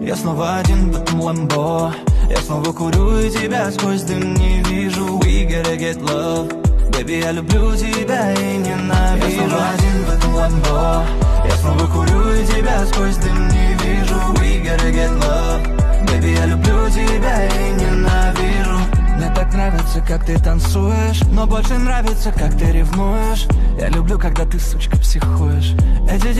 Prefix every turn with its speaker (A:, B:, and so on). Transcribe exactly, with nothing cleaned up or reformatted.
A: Я снова один в этом ламбо. Я снова курю и тебя сквозь дым не вижу. We gotta get love. Baby, я люблю тебя и ненавижу. Я снова один в этом ламбо. Я снова курю и тебя сквозь дым не вижу. We gotta get love. Baby, я люблю тебя и ненавижу. Мне так нравится, как ты танцуешь, но больше нравится, как ты ревнуешь. Я люблю, когда ты, сучка, психуешь. Эти